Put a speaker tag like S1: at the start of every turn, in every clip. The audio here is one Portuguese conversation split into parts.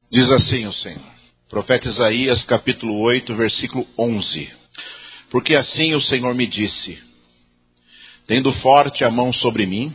S1: Diz assim o Senhor, profeta Isaías capítulo 8, versículo 11. Porque assim o Senhor me disse, tendo forte a mão sobre mim,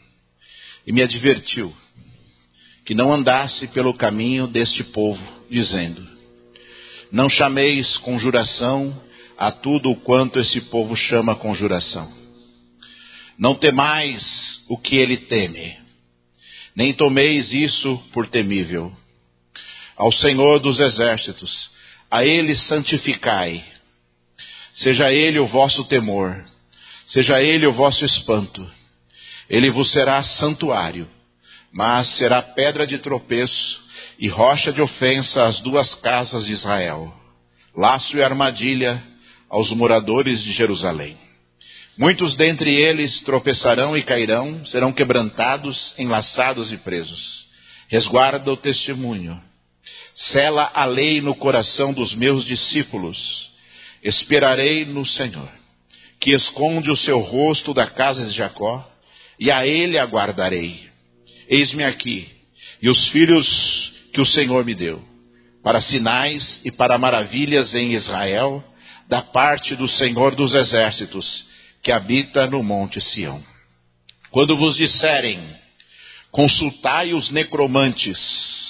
S1: e me advertiu, que não andasse pelo caminho deste povo, dizendo, não chameis conjuração a tudo quanto esse povo chama conjuração. Não temais o que ele teme, nem tomeis isso por temível. Ao Senhor dos exércitos, a ele santificai. Seja ele o vosso temor, seja ele o vosso espanto. Ele vos será santuário, mas será pedra de tropeço e rocha de ofensa às duas casas de Israel, laço e armadilha aos moradores de Jerusalém. Muitos dentre eles tropeçarão e cairão, serão quebrantados, enlaçados e presos. Resguarda o testemunho. Sela a lei no coração dos meus discípulos. Esperarei no Senhor, que esconde o seu rosto da casa de Jacó, e a ele aguardarei. Eis-me aqui, e os filhos que o Senhor me deu, para sinais e para maravilhas em Israel, da parte do Senhor dos exércitos, que habita no monte Sião. Quando vos disserem, consultai os necromantes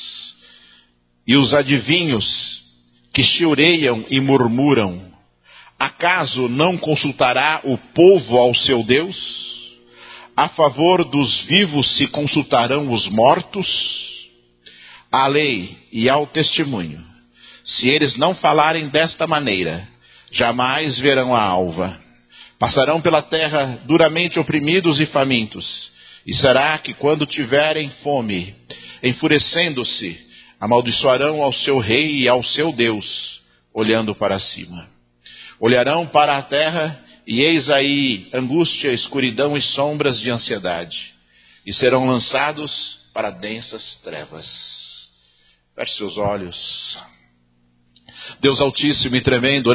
S1: e os adivinhos que chiureiam e murmuram, acaso não consultará o povo ao seu Deus? A favor dos vivos se consultarão os mortos? À lei e ao testemunho, se eles não falarem desta maneira, jamais verão a alva. Passarão pela terra duramente oprimidos e famintos, e será que quando tiverem fome, enfurecendo-se, amaldiçoarão ao seu rei e ao seu Deus, olhando para cima. Olharão para a terra, e eis aí angústia, escuridão e sombras de ansiedade, e serão lançados para densas trevas. Feche seus olhos. Deus Altíssimo e tremendo,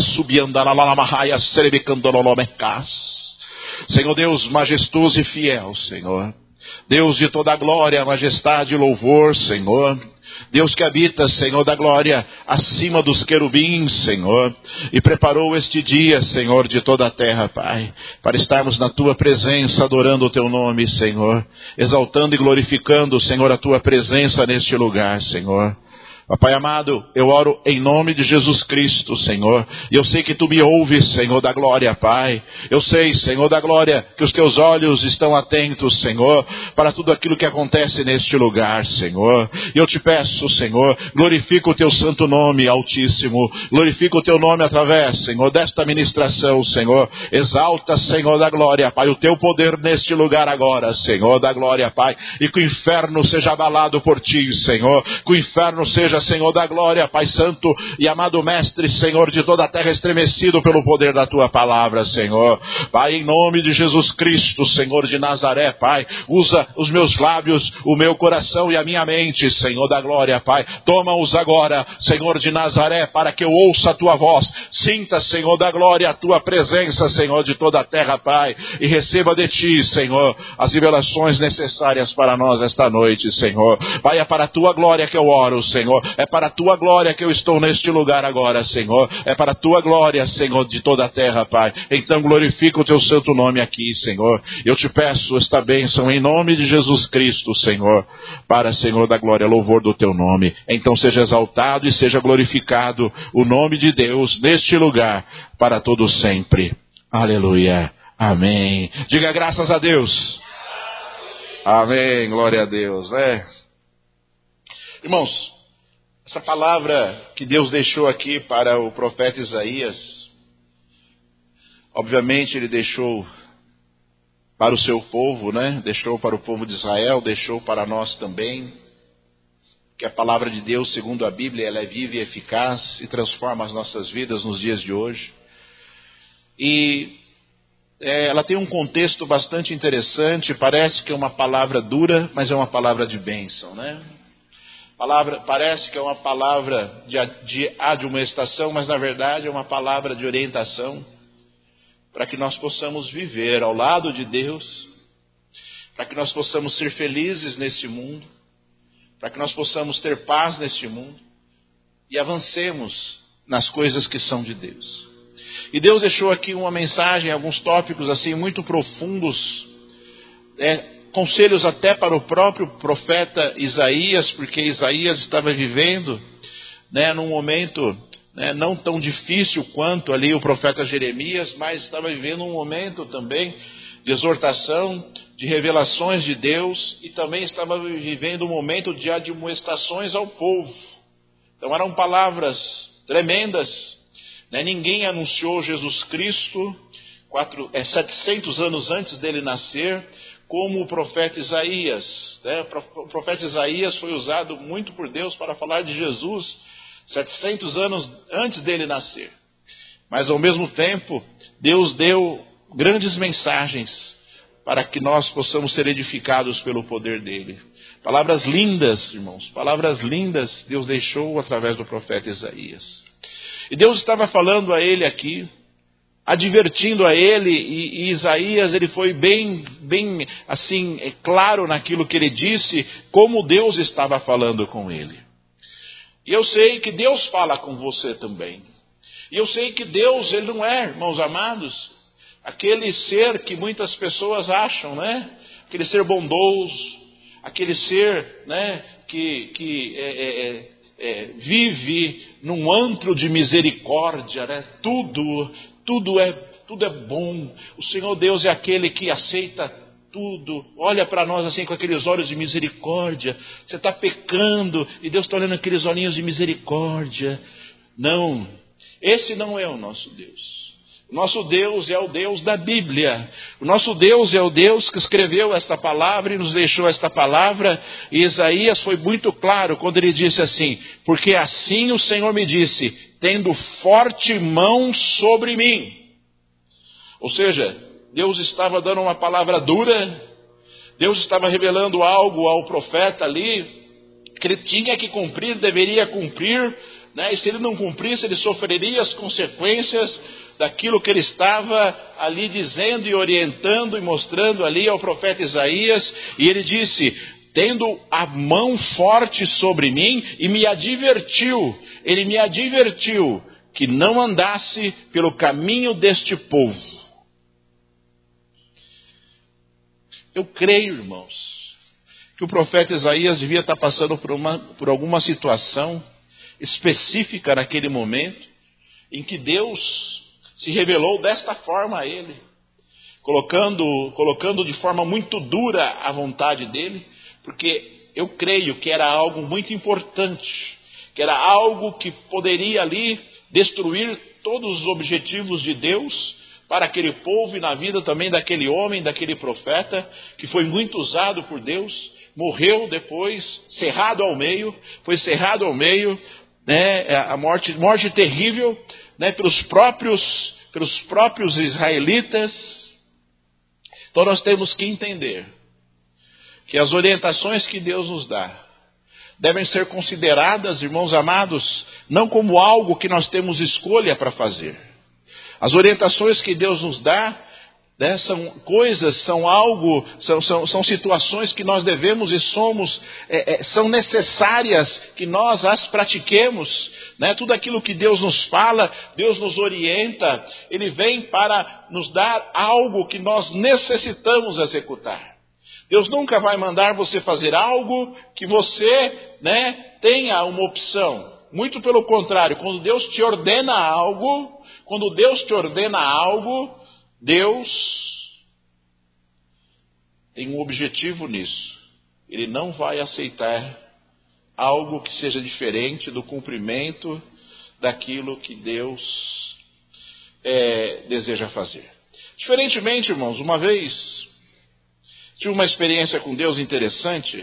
S1: Senhor Deus majestoso e fiel, Senhor. Deus de toda a glória, majestade e louvor, Senhor. Deus que habita, Senhor da glória, acima dos querubins, Senhor, e preparou este dia, Senhor, de toda a terra, Pai, para estarmos na Tua presença, adorando o Teu nome, Senhor, exaltando e glorificando, Senhor, a Tua presença neste lugar, Senhor. Pai amado, eu oro em nome de Jesus Cristo, Senhor, e eu sei que Tu me ouves, Senhor da glória, Pai. Eu sei, Senhor da glória, que os Teus olhos estão atentos, Senhor, para tudo aquilo que acontece neste lugar, Senhor. E eu te peço, Senhor, glorifica o Teu santo nome, Altíssimo, glorifica o Teu nome através, Senhor, desta ministração, Senhor. Exalta, Senhor da glória, Pai, o Teu poder neste lugar agora, Senhor da glória, Pai, e que o inferno seja abalado por Ti, Senhor, que o inferno seja, Senhor da glória, Pai Santo e amado Mestre, Senhor de toda a terra, estremecido pelo poder da Tua palavra, Senhor. Pai, em nome de Jesus Cristo, Senhor de Nazaré, Pai, usa os meus lábios, o meu coração e a minha mente, Senhor da glória, Pai. Toma-os agora, Senhor de Nazaré, para que eu ouça a Tua voz. Sinta, Senhor da glória, a Tua presença, Senhor de toda a terra, Pai, e receba de Ti, Senhor, as revelações necessárias para nós esta noite, Senhor. Pai, é para a Tua glória que eu oro, Senhor. É para a Tua glória que eu estou neste lugar agora, Senhor. É para a Tua glória, Senhor, de toda a terra, Pai. Então glorifica o Teu santo nome aqui, Senhor. Eu te peço esta bênção em nome de Jesus Cristo, Senhor. Para, Senhor da glória, louvor do Teu nome. Então seja exaltado e seja glorificado o nome de Deus neste lugar, para todo sempre. Aleluia. Amém. Diga graças a Deus. Amém. Glória a Deus. Irmãos, essa palavra que Deus deixou aqui para o profeta Isaías, obviamente ele deixou para o seu povo, né? Deixou para o povo de Israel, deixou para nós também, que a palavra de Deus, segundo a Bíblia, ela é viva e eficaz e transforma as nossas vidas nos dias de hoje. E ela tem um contexto bastante interessante, parece que é uma palavra dura, mas é uma palavra de bênção, né? Parece que é uma palavra de admoestação, mas na verdade é uma palavra de orientação para que nós possamos viver ao lado de Deus, para que nós possamos ser felizes nesse mundo, para que nós possamos ter paz neste mundo e avancemos nas coisas que são de Deus. E Deus deixou aqui uma mensagem, alguns tópicos assim muito profundos, conselhos até para o próprio profeta Isaías, porque Isaías estava vivendo num momento não tão difícil quanto ali o profeta Jeremias, mas estava vivendo um momento também de exortação, de revelações de Deus, e também estava vivendo um momento de admoestações ao povo. Então eram palavras tremendas. Ninguém anunciou Jesus Cristo 700 anos antes dele nascer, como o profeta Isaías. O profeta Isaías foi usado muito por Deus para falar de Jesus 700 anos antes dele nascer. Mas ao mesmo tempo, Deus deu grandes mensagens para que nós possamos ser edificados pelo poder dele. Palavras lindas, irmãos, palavras lindas Deus deixou através do profeta Isaías. E Deus estava falando a ele aqui, advertindo a ele, e Isaías ele foi bem assim, claro naquilo que ele disse, como Deus estava falando com ele. E eu sei que Deus fala com você também. E eu sei que Deus, ele não é, irmãos amados, aquele ser que muitas pessoas acham, aquele ser bondoso, aquele ser que vive num antro de misericórdia, tudo é bom. O Senhor Deus é aquele que aceita tudo, olha para nós assim com aqueles olhos de misericórdia. Você está pecando e Deus está olhando aqueles olhinhos de misericórdia. Não, esse não é o nosso Deus. O nosso Deus é o Deus da Bíblia. O nosso Deus é o Deus que escreveu esta palavra e nos deixou esta palavra. E Isaías foi muito claro quando ele disse assim: porque assim o Senhor me disse, tendo forte mão sobre mim. Ou seja, Deus estava dando uma palavra dura, Deus estava revelando algo ao profeta ali, que ele tinha que cumprir, deveria cumprir, e se ele não cumprisse, ele sofreria as consequências daquilo que ele estava ali dizendo e orientando e mostrando ali ao profeta Isaías. E ele disse, tendo a mão forte sobre mim, e me advertiu, ele me advertiu que não andasse pelo caminho deste povo. Eu creio, irmãos, que o profeta Isaías devia estar passando por alguma situação específica naquele momento, em que Deus se revelou desta forma a ele, colocando de forma muito dura a vontade dele, porque eu creio que era algo muito importante, que era algo que poderia ali destruir todos os objetivos de Deus para aquele povo e na vida também daquele homem, daquele profeta, que foi muito usado por Deus, morreu depois, foi cerrado ao meio, a morte terrível, pelos próprios israelitas. Então nós temos que entender que as orientações que Deus nos dá devem ser consideradas, irmãos amados, não como algo que nós temos escolha para fazer. As orientações que Deus nos dá, são coisas, são situações que nós devemos e são necessárias que nós as pratiquemos. Tudo aquilo que Deus nos fala, Deus nos orienta, Ele vem para nos dar algo que nós necessitamos executar. Deus nunca vai mandar você fazer algo que você tenha uma opção. Muito pelo contrário, quando Deus te ordena algo, Deus tem um objetivo nisso. Ele não vai aceitar algo que seja diferente do cumprimento daquilo que Deus deseja fazer. Diferentemente, irmãos, uma vez tive uma experiência com Deus interessante.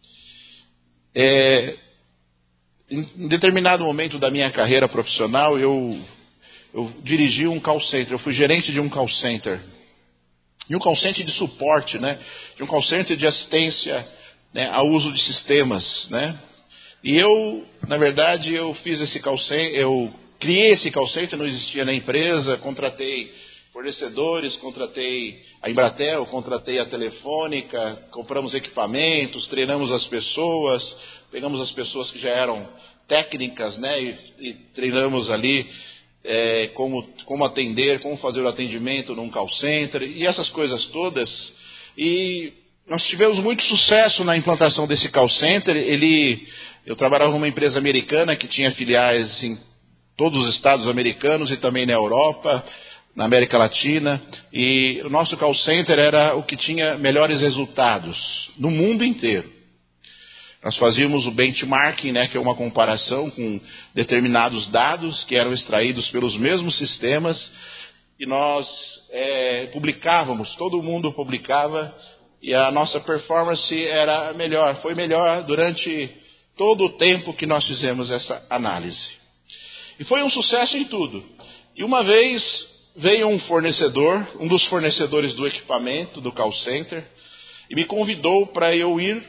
S1: Em determinado momento da minha carreira profissional, eu dirigi um call center, eu fui gerente de um call center. E um call center de suporte, de um call center de assistência ao uso de sistemas. E eu, na verdade, eu fiz esse call center, eu criei esse call center, não existia na empresa, contratei fornecedores, contratei a Embratel, contratei a Telefônica, compramos equipamentos, treinamos as pessoas, pegamos as pessoas que já eram técnicas, né, e treinamos ali como atender, como fazer o atendimento num call center e essas coisas todas. E nós tivemos muito sucesso na implantação desse call center. Eu trabalhava numa empresa americana que tinha filiais em todos os estados americanos e também na Europa, na América Latina, e o nosso call center era o que tinha melhores resultados no mundo inteiro. Nós fazíamos o benchmarking, né, que é uma comparação com determinados dados que eram extraídos pelos mesmos sistemas, e nós publicávamos, todo mundo publicava, e a nossa performance era melhor, foi melhor durante todo o tempo que nós fizemos essa análise. E foi um sucesso em tudo. E uma vez veio um fornecedor, um dos fornecedores do equipamento, do call center, e me convidou para eu ir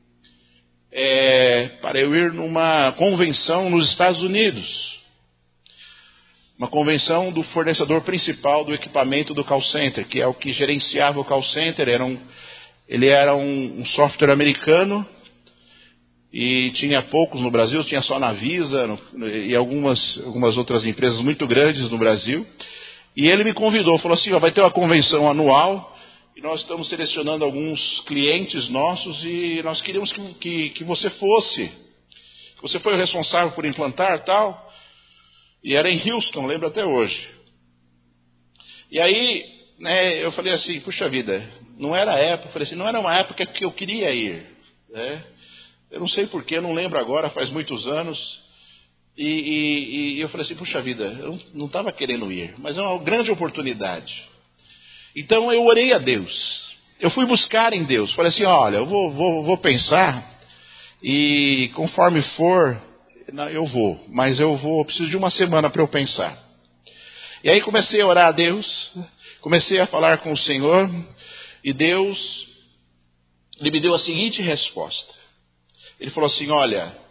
S1: numa convenção nos Estados Unidos. Uma convenção do fornecedor principal do equipamento do call center, que é o que gerenciava o call center. Ele era um software americano e tinha poucos no Brasil, tinha só na Visa e algumas outras empresas muito grandes no Brasil. E ele me convidou, falou assim, vai ter uma convenção anual e nós estamos selecionando alguns clientes nossos e nós queríamos que você fosse. Que você foi o responsável por implantar tal. E era em Houston, lembro até hoje. E aí, né, eu falei assim, puxa vida, não era a época, falei assim, não era uma época que eu queria ir. Né? Eu não sei porquê, eu não lembro agora, faz muitos anos. E eu falei assim, puxa vida, eu não estava querendo ir, mas é uma grande oportunidade. Então eu orei a Deus, eu fui buscar em Deus, falei assim, olha, eu vou pensar, e conforme for, eu vou, mas eu preciso de uma semana para eu pensar. E aí comecei a orar a Deus, comecei a falar com o Senhor, e Deus, Ele me deu a seguinte resposta. Ele falou assim, olha,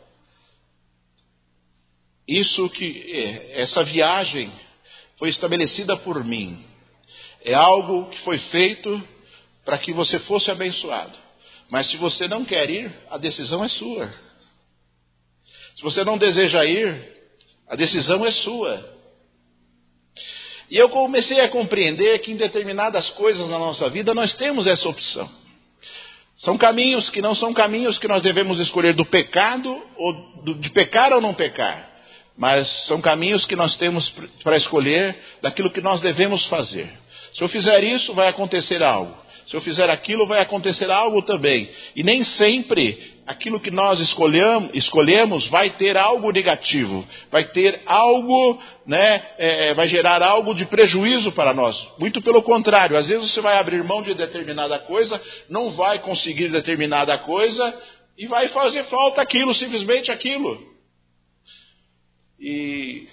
S1: essa viagem foi estabelecida por mim. É algo que foi feito para que você fosse abençoado. Mas se você não quer ir, a decisão é sua. Se você não deseja ir, a decisão é sua. E eu comecei a compreender que em determinadas coisas na nossa vida nós temos essa opção. São caminhos que não são caminhos que nós devemos escolher do pecado, ou de pecar ou não pecar. Mas são caminhos que nós temos para escolher daquilo que nós devemos fazer. Se eu fizer isso, vai acontecer algo. Se eu fizer aquilo, vai acontecer algo também. E nem sempre aquilo que nós escolhemos vai ter algo negativo. Vai ter algo, né, vai gerar algo de prejuízo para nós. Muito pelo contrário. Às vezes você vai abrir mão de determinada coisa, não vai conseguir determinada coisa, e vai fazer falta aquilo, simplesmente aquilo. E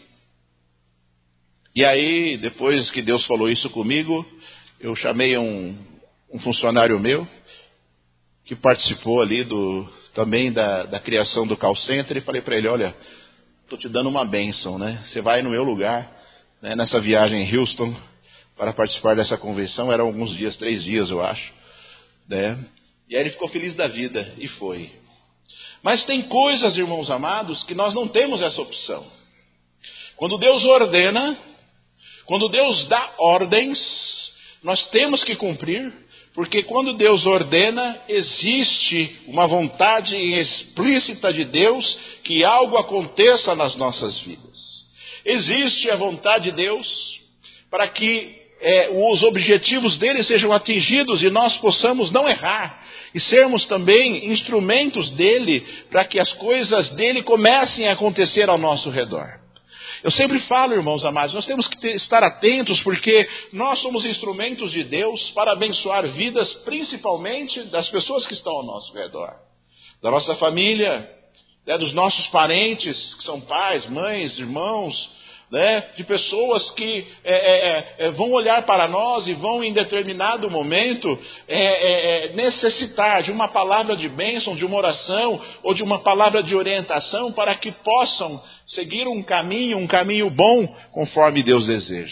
S1: aí, depois que Deus falou isso comigo, eu chamei um funcionário meu, que participou ali também da criação do call center, e falei para ele, olha, estou te dando uma bênção, né? Você vai no meu lugar, né, nessa viagem em Houston, para participar dessa convenção, eram alguns dias, 3 dias eu acho, né? E aí ele ficou feliz da vida, e foi. Mas tem coisas, irmãos amados, que nós não temos essa opção. Quando Deus ordena, quando Deus dá ordens, nós temos que cumprir, porque quando Deus ordena, existe uma vontade explícita de Deus que algo aconteça nas nossas vidas. Existe a vontade de Deus para que os objetivos dele sejam atingidos e nós possamos não errar. E sermos também instrumentos dele para que as coisas dele comecem a acontecer ao nosso redor. Eu sempre falo, irmãos amados, nós temos que estar atentos porque nós somos instrumentos de Deus para abençoar vidas, principalmente das pessoas que estão ao nosso redor. Da nossa família, dos nossos parentes, que são pais, mães, irmãos, de pessoas que vão olhar para nós e vão em determinado momento necessitar de uma palavra de bênção, de uma oração ou de uma palavra de orientação para que possam seguir um caminho bom conforme Deus deseja.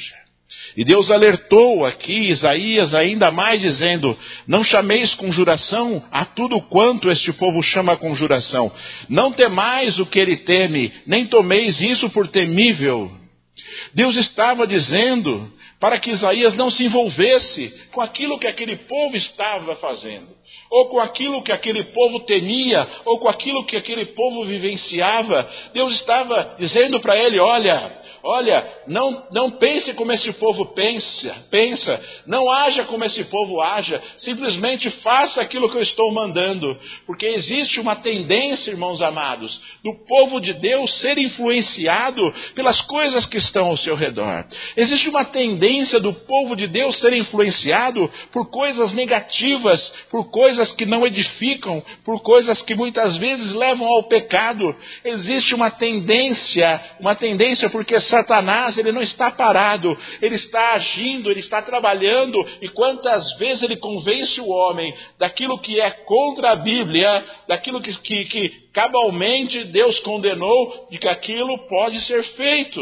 S1: E Deus alertou aqui Isaías ainda mais dizendo: não chameis conjuração a tudo quanto este povo chama conjuração. Não temais o que ele teme, nem tomeis isso por temível. Deus estava dizendo para que Isaías não se envolvesse com aquilo que aquele povo estava fazendo, ou com aquilo que aquele povo temia, ou com aquilo que aquele povo vivenciava. Deus estava dizendo para ele: olha, não pense como esse povo pensa, não haja como esse povo haja, simplesmente faça aquilo que eu estou mandando, porque existe uma tendência, irmãos amados, do povo de Deus ser influenciado pelas coisas que estão ao seu redor. Existe uma tendência do povo de Deus ser influenciado por coisas negativas, por coisas que não edificam, por coisas que muitas vezes levam ao pecado. Existe uma tendência porque Satanás, ele não está parado, ele está agindo, ele está trabalhando, e quantas vezes ele convence o homem daquilo que é contra a Bíblia, daquilo que cabalmente Deus condenou, de que aquilo pode ser feito,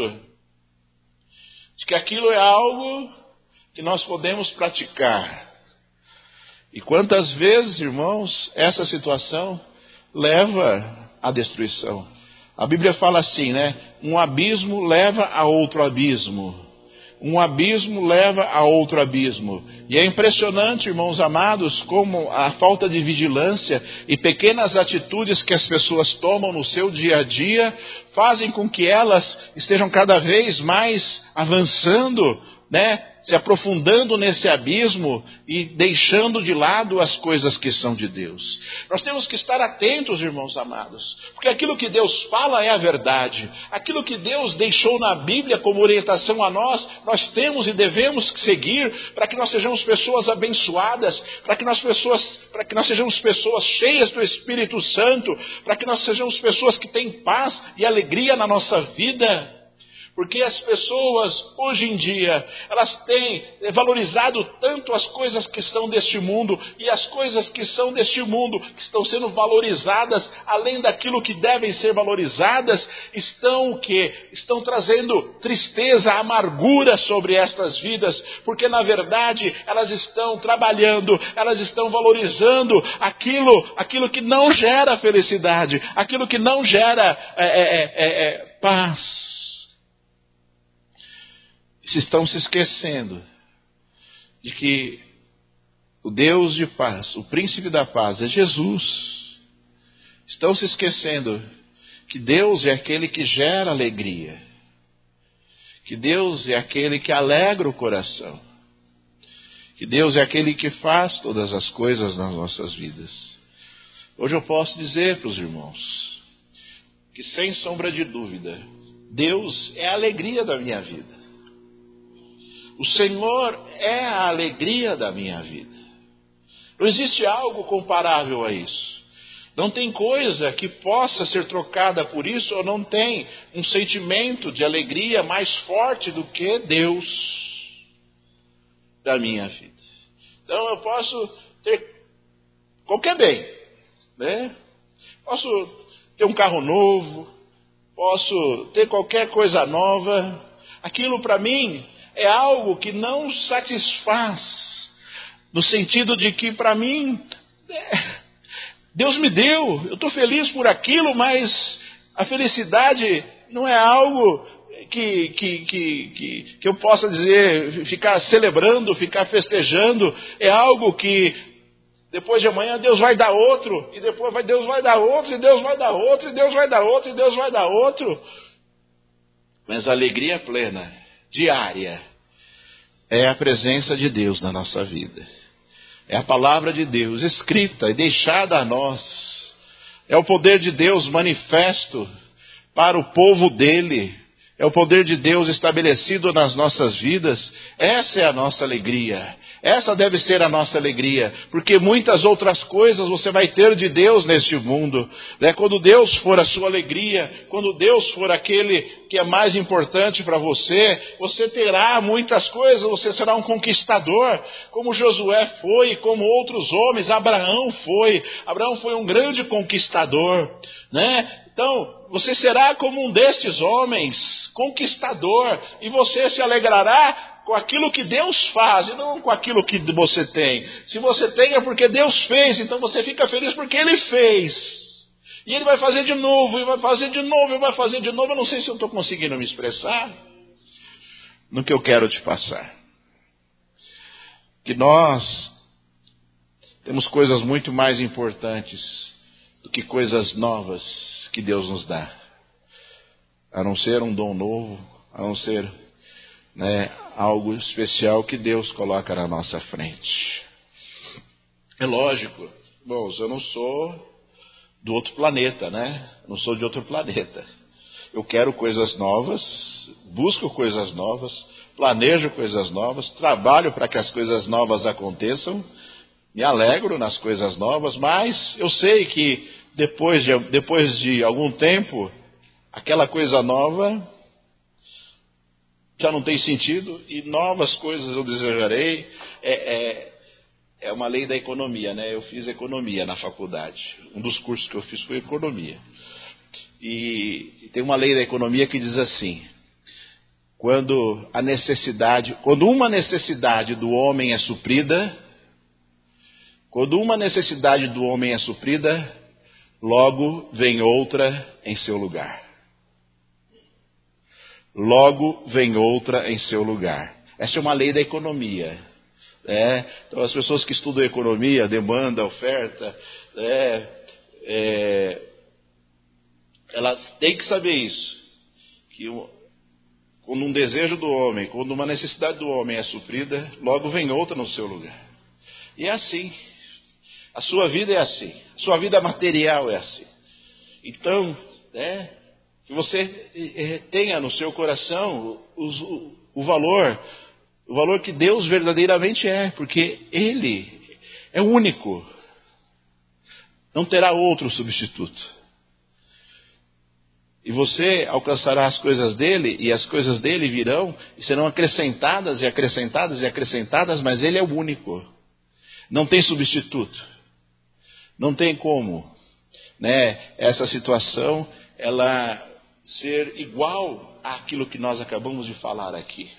S1: de que aquilo é algo que nós podemos praticar. E quantas vezes, irmãos, essa situação leva à destruição. A Bíblia fala assim, né? Um abismo leva a outro abismo. Um abismo leva a outro abismo. E é impressionante, irmãos amados, como a falta de vigilância e pequenas atitudes que as pessoas tomam no seu dia a dia fazem com que elas estejam cada vez mais avançando, né? Se aprofundando nesse abismo e deixando de lado as coisas que são de Deus. Nós temos que estar atentos, irmãos amados, porque aquilo que Deus fala é a verdade. Aquilo que Deus deixou na Bíblia como orientação a nós temos e devemos seguir para que nós sejamos pessoas abençoadas, para que nós sejamos pessoas cheias do Espírito Santo, para que nós sejamos pessoas que têm paz e alegria na nossa vida. Porque as pessoas, hoje em dia, elas têm valorizado tanto as coisas que são deste mundo, e as coisas que são deste mundo, que estão sendo valorizadas, além daquilo que devem ser valorizadas, estão trazendo tristeza, amargura sobre estas vidas, porque na verdade elas estão trabalhando, elas estão valorizando aquilo que não gera felicidade, aquilo que não gera paz. Estão se esquecendo de que o Deus de paz, o príncipe da paz, é Jesus. Estão se esquecendo que Deus é aquele que gera alegria, que Deus é aquele que alegra o coração, que Deus é aquele que faz todas as coisas nas nossas vidas. Hoje eu posso dizer para os irmãos que, sem sombra de dúvida, Deus é a alegria da minha vida. O Senhor é a alegria da minha vida. Não existe algo comparável a isso. Não tem coisa que possa ser trocada por isso, ou não tem um sentimento de alegria mais forte do que Deus da minha vida. Então eu posso ter qualquer bem, né? Posso ter um carro novo, posso ter qualquer coisa nova. Aquilo para mim é algo que não satisfaz, no sentido de que para mim, Deus me deu, eu estou feliz por aquilo, mas a felicidade não é algo que eu possa dizer, ficar celebrando, ficar festejando. É algo que depois de amanhã Deus vai dar outro, e depois Deus vai dar outro, e Deus vai dar outro, e Deus vai dar outro, e Deus vai dar outro. Mas a alegria plena, diária, é a presença de Deus na nossa vida. É a palavra de Deus escrita e deixada a nós. É o poder de Deus manifesto para o povo dele. É o poder de Deus estabelecido nas nossas vidas. Essa é a nossa alegria. Essa deve ser a nossa alegria. Porque muitas outras coisas você vai ter de Deus neste mundo, né? Quando Deus for a sua alegria, quando Deus for aquele que é mais importante para você, você terá muitas coisas, você será um conquistador, como Josué foi, como outros homens, Abraão foi um grande conquistador, né? Então, você será como um destes homens, conquistador, e você se alegrará com aquilo que Deus faz, e não com aquilo que você tem. Se você tem é porque Deus fez, então você fica feliz porque Ele fez. E Ele vai fazer de novo, e vai fazer de novo, e vai fazer de novo. Eu não sei se eu estou conseguindo me expressar no que eu quero te passar. Que nós temos coisas muito mais importantes do que coisas novas que Deus nos dá. A não ser um dom novo, a não ser, algo especial que Deus coloca na nossa frente. É lógico, irmãos, eu não sou do outro planeta, Não sou de outro planeta. Eu quero coisas novas, busco coisas novas, planejo coisas novas, trabalho para que as coisas novas aconteçam, me alegro nas coisas novas, mas eu sei que depois de algum tempo, aquela coisa nova já não tem sentido e novas coisas eu desejarei. É uma lei da economia, Eu fiz economia na faculdade. Um dos cursos que eu fiz foi economia. E tem uma lei da economia que diz assim: quando uma necessidade do homem é suprida, logo vem outra em seu lugar. Logo vem outra em seu lugar. Essa é uma lei da economia. Então as pessoas que estudam economia, demanda, oferta, elas têm que saber isso. Que quando um desejo do homem, quando uma necessidade do homem é suprida, logo vem outra no seu lugar. E é assim. A sua vida é assim. A sua vida material é assim. Então, que você tenha no seu coração o valor que Deus verdadeiramente é, porque Ele é único. Não terá outro substituto. E você alcançará as coisas dele, e as coisas dele virão, e serão acrescentadas, e acrescentadas, e acrescentadas, mas ele é o único. Não tem substituto. Não tem como, essa situação, ela ser igual àquilo que nós acabamos de falar aqui.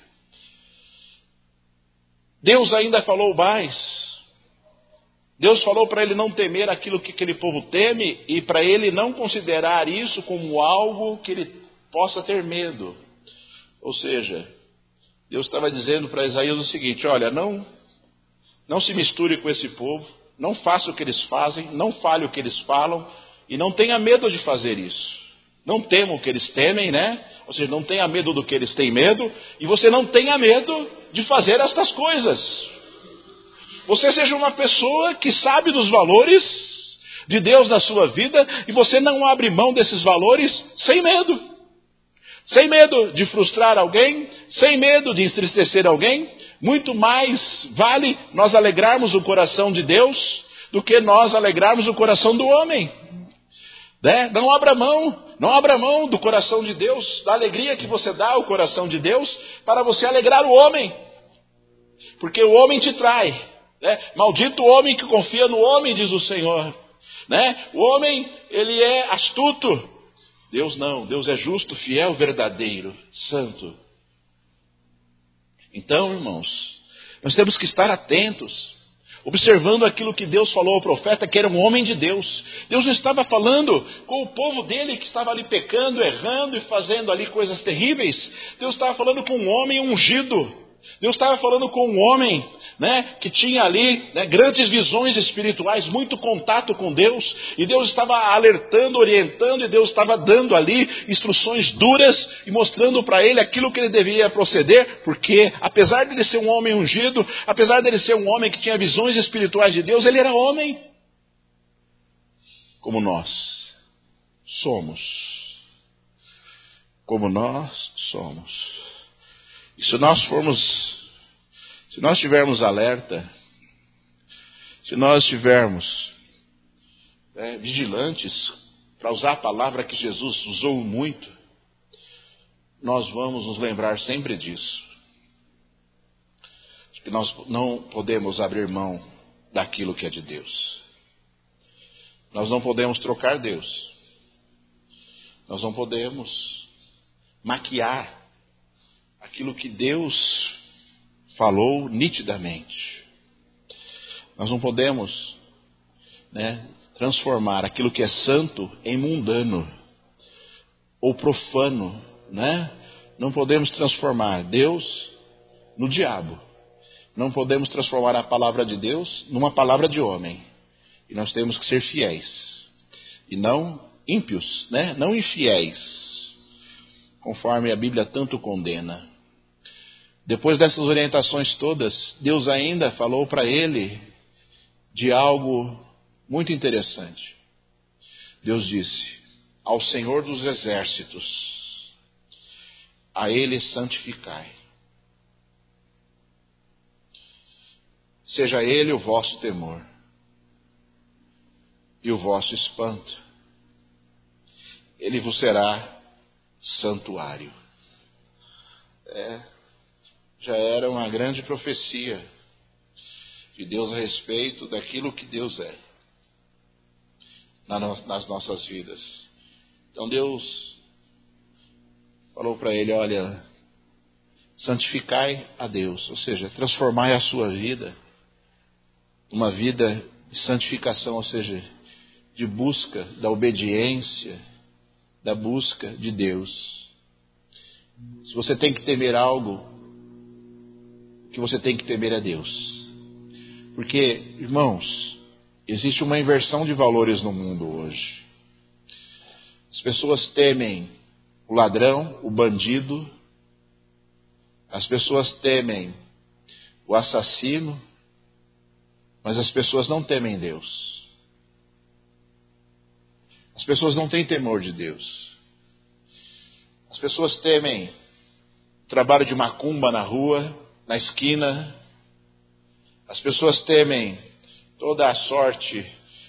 S1: Deus ainda falou mais. Deus falou para ele não temer aquilo que aquele povo teme e para ele não considerar isso como algo que ele possa ter medo. Ou seja, Deus estava dizendo para Isaías o seguinte: olha, não se misture com esse povo, não faça o que eles fazem, não fale o que eles falam e não tenha medo de fazer isso. Não tema o que eles temem, Ou seja, não tenha medo do que eles têm medo e você não tenha medo de fazer estas coisas. Você seja uma pessoa que sabe dos valores de Deus na sua vida e você não abre mão desses valores sem medo. Sem medo de frustrar alguém, sem medo de entristecer alguém. Muito mais vale nós alegrarmos o coração de Deus do que nós alegrarmos o coração do homem. Não abra mão do coração de Deus, da alegria que você dá ao coração de Deus, para você alegrar o homem. Porque o homem te trai. Maldito o homem que confia no homem, diz o Senhor. O homem, ele é astuto. Deus não, Deus é justo, fiel, verdadeiro, santo. Então, irmãos, nós temos que estar atentos, observando aquilo que Deus falou ao profeta, que era um homem de Deus. Deus não estava falando com o povo dele que estava ali pecando, errando e fazendo ali coisas terríveis. Deus estava falando com um homem ungido. Deus estava falando com um homem, que tinha ali grandes visões espirituais, muito contato com Deus, e Deus estava alertando, orientando, e Deus estava dando ali instruções duras e mostrando para ele aquilo que ele devia proceder, porque apesar de ele ser um homem ungido, apesar de ele ser um homem que tinha visões espirituais de Deus, ele era homem, como nós somos. Como nós somos. E se nós estivermos alerta, se nós estivermos vigilantes, para usar a palavra que Jesus usou muito, nós vamos nos lembrar sempre disso. Que nós não podemos abrir mão daquilo que é de Deus. Nós não podemos trocar Deus. Nós não podemos maquiar aquilo que Deus falou nitidamente. Nós não podemos, transformar aquilo que é santo em mundano ou profano, Não podemos transformar Deus no diabo. Não podemos transformar a palavra de Deus numa palavra de homem. E nós temos que ser fiéis. E não ímpios, Não infiéis, conforme a Bíblia tanto condena. Depois dessas orientações todas, Deus ainda falou para ele de algo muito interessante. Deus disse: ao Senhor dos exércitos, a Ele santificai. Seja Ele o vosso temor e o vosso espanto. Ele vos será santuário. Já era uma grande profecia de Deus a respeito daquilo que Deus é nas nossas vidas. Então Deus falou para ele: olha, santificai a Deus, ou seja, transformai a sua vida uma vida de santificação, ou seja, de busca da obediência, da busca de Deus. Se você tem que temer algo, o que você tem que temer é Deus. Porque, irmãos, existe uma inversão de valores no mundo hoje. As pessoas temem o ladrão, o bandido. As pessoas temem o assassino. Mas as pessoas não temem Deus. As pessoas não têm temor de Deus. As pessoas temem o trabalho de macumba na rua, na esquina. As pessoas temem toda a sorte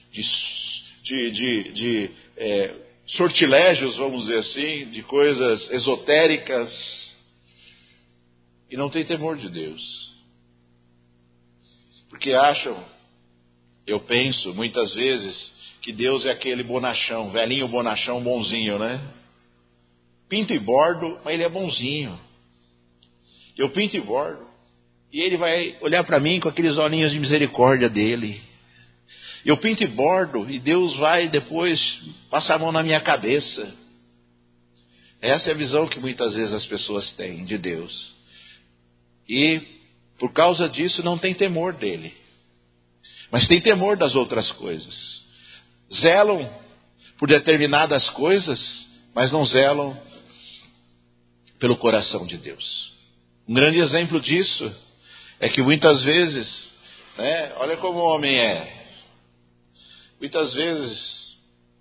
S1: de sortilégios, vamos dizer assim, de coisas esotéricas, e não têm temor de Deus. Porque acham, eu penso muitas vezes, que Deus é aquele bonachão, velhinho bonachão bonzinho, Pinto e bordo, mas ele é bonzinho. Eu pinto e bordo, e ele vai olhar para mim com aqueles olhinhos de misericórdia dele. Eu pinto e bordo, e Deus vai depois passar a mão na minha cabeça. Essa é a visão que muitas vezes as pessoas têm de Deus. E por causa disso não tem temor dele. Mas tem temor das outras coisas. Zelam por determinadas coisas, mas não zelam pelo coração de Deus. Um grande exemplo disso é que muitas vezes, olha como o homem é. Muitas vezes,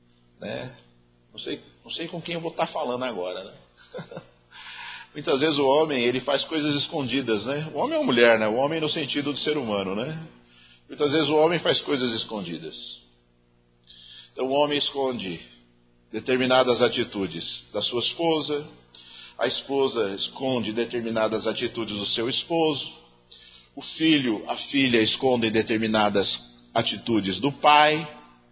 S1: não sei com quem eu vou estar falando agora, Muitas vezes o homem, ele faz coisas escondidas, O homem é uma mulher, O homem no sentido do ser humano, Muitas vezes o homem faz coisas escondidas. Então o homem esconde determinadas atitudes da sua esposa, a esposa esconde determinadas atitudes do seu esposo, o filho, a filha escondem determinadas atitudes do pai.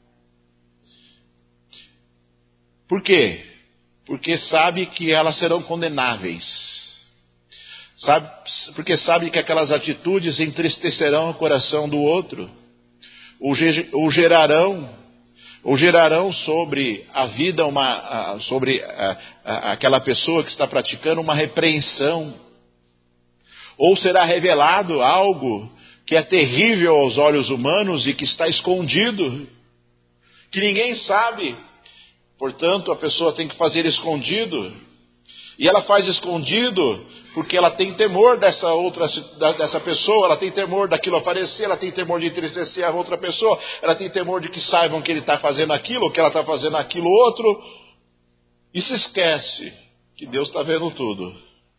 S1: Por quê? Porque sabe que elas serão condenáveis. Porque sabe que aquelas atitudes entristecerão o coração do outro, ou gerarão sobre a vida, sobre aquela pessoa que está praticando uma repreensão, ou será revelado algo que é terrível aos olhos humanos e que está escondido, que ninguém sabe. Portanto, a pessoa tem que fazer escondido. E ela faz escondido porque ela tem temor dessa pessoa, ela tem temor daquilo aparecer, ela tem temor de entristecer a outra pessoa, ela tem temor de que saibam que ele está fazendo aquilo, ou que ela está fazendo aquilo outro. E se esquece que Deus está vendo tudo.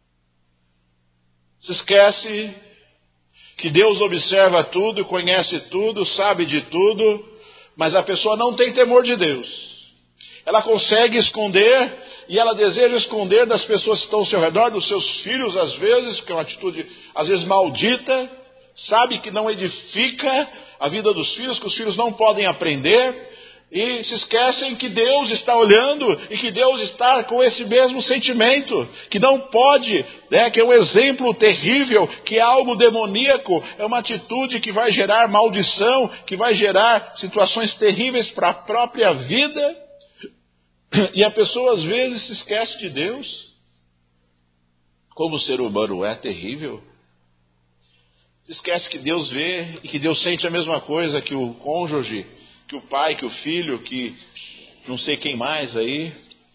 S1: Se esquece que Deus observa tudo, conhece tudo, sabe de tudo, mas a pessoa não tem temor de Deus. Ela consegue esconder, e ela deseja esconder das pessoas que estão ao seu redor, dos seus filhos às vezes, que é uma atitude às vezes maldita, sabe que não edifica a vida dos filhos, que os filhos não podem aprender, E se esquecem que Deus está olhando e que Deus está com esse mesmo sentimento, que não pode, que é um exemplo terrível, que é algo demoníaco, é uma atitude que vai gerar maldição, que vai gerar situações terríveis para a própria vida. E a pessoa às vezes se esquece de Deus. Como o ser humano é terrível. Se esquece que Deus vê e que Deus sente a mesma coisa que o cônjuge, que o pai, que o filho, que não sei quem mais aí.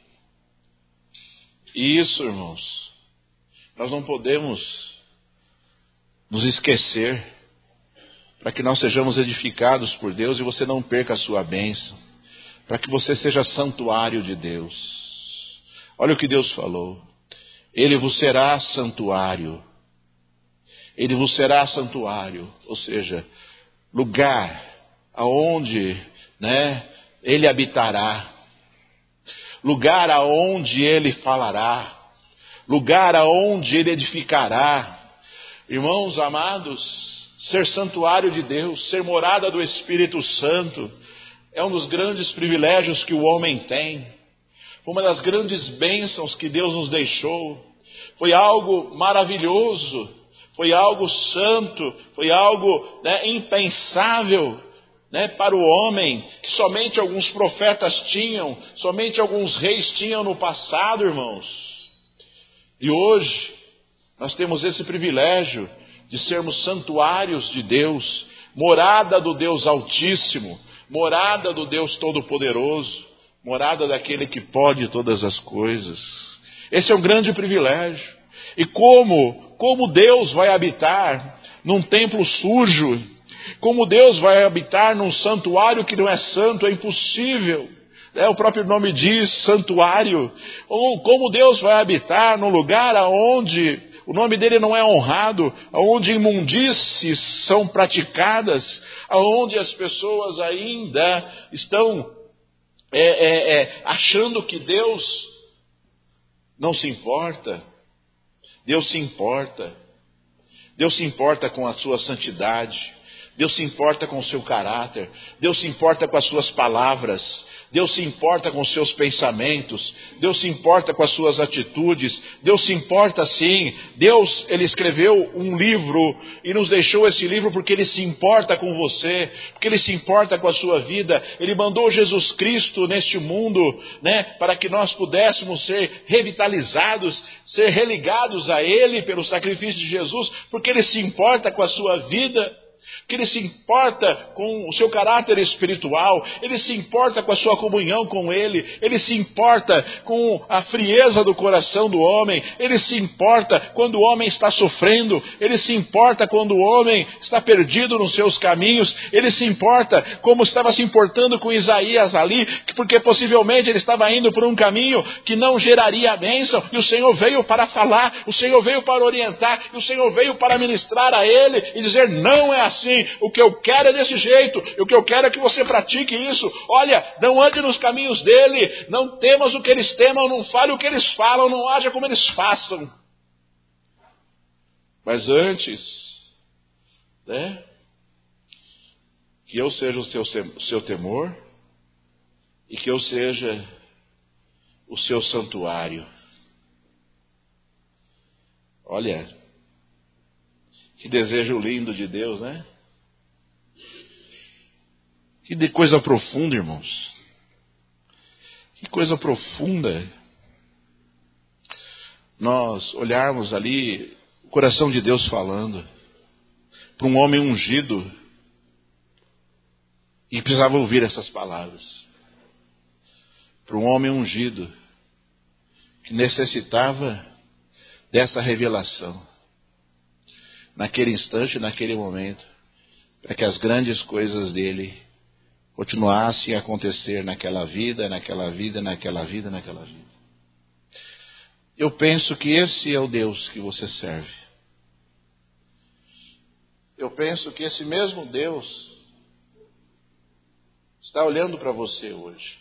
S1: E isso, irmãos, nós não podemos nos esquecer, para que nós sejamos edificados por Deus e você não perca a sua bênção, para que você seja santuário de Deus. Olha o que Deus falou: Ele vos será santuário. Ele vos será santuário, ou seja, lugar aonde, Ele habitará, lugar aonde Ele falará, lugar aonde Ele edificará. Irmãos amados, ser santuário de Deus, ser morada do Espírito Santo, é um dos grandes privilégios que o homem tem, uma das grandes bênçãos que Deus nos deixou. Foi algo maravilhoso, foi algo santo, foi algo impensável, para o homem, que somente alguns profetas tinham, somente alguns reis tinham no passado, irmãos. E hoje, nós temos esse privilégio de sermos santuários de Deus, morada do Deus Altíssimo, morada do Deus Todo-Poderoso, morada daquele que pode todas as coisas. Esse é um grande privilégio. E como Deus vai habitar num templo sujo? Como Deus vai habitar num santuário que não é santo? É impossível. O próprio nome diz, santuário. Ou como Deus vai habitar num lugar onde o nome dele não é honrado, onde imundícies são praticadas, onde as pessoas ainda estão achando que Deus não se importa? Deus se importa. Deus se importa com a sua santidade. Deus se importa com o seu caráter. Deus se importa com as suas palavras. Deus se importa com os seus pensamentos. Deus se importa com as suas atitudes. Deus se importa sim. Deus, Ele escreveu um livro e nos deixou esse livro porque Ele se importa com você, porque Ele se importa com a sua vida. Ele mandou Jesus Cristo neste mundo, para que nós pudéssemos ser revitalizados, ser religados a Ele pelo sacrifício de Jesus, porque Ele se importa com a sua vida. Que Ele se importa com o seu caráter espiritual, Ele se importa com a sua comunhão com Ele, Ele se importa com a frieza do coração do homem, Ele se importa quando o homem está sofrendo, Ele se importa quando o homem está perdido nos seus caminhos, Ele se importa como estava se importando com Isaías ali, porque possivelmente ele estava indo por um caminho que não geraria a bênção, e o Senhor veio para falar, o Senhor veio para orientar, e o Senhor veio para ministrar a ele e dizer: não é assim, o que eu quero é desse jeito, o que eu quero é que você pratique isso. Olha, não ande nos caminhos dele, não temas o que eles temam, não fale o que eles falam, não haja como eles façam. Mas antes, que eu seja o seu temor e que eu seja o seu santuário. Olha, que desejo lindo de Deus, Que coisa profunda, irmãos. Que coisa profunda. Nós olharmos ali o coração de Deus falando para um homem ungido e precisava ouvir essas palavras. Para um homem ungido que necessitava dessa revelação naquele instante, naquele momento, para que as grandes coisas dele continuassem a acontecer naquela vida, naquela vida, naquela vida, naquela vida. Eu penso que esse é o Deus que você serve. Eu penso que esse mesmo Deus está olhando para você hoje.